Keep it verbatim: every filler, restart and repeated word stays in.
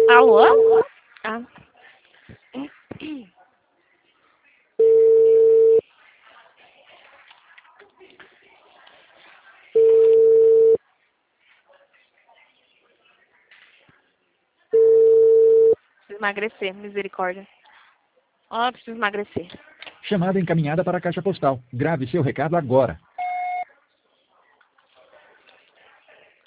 Alô? Ah. Preciso emagrecer, misericórdia. Ó, preciso emagrecer. Chamada encaminhada para a caixa postal. Grave seu recado agora.